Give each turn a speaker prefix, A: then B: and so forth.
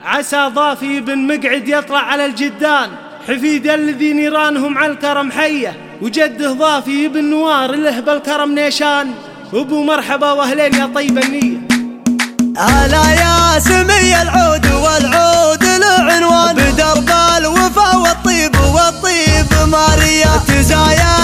A: عسى ضافي بن مقعد يطلع على الجدان، حفيد الذي نيرانهم على الكرم حيه، وجده ضافي بن نوار له بالكرم نيشان، وابو مرحبا واهلين يا طيب النيه.
B: هلا يا سمي العود والعود له عنوان، بدرب الوفا والطيب والطيب ماريا تزايا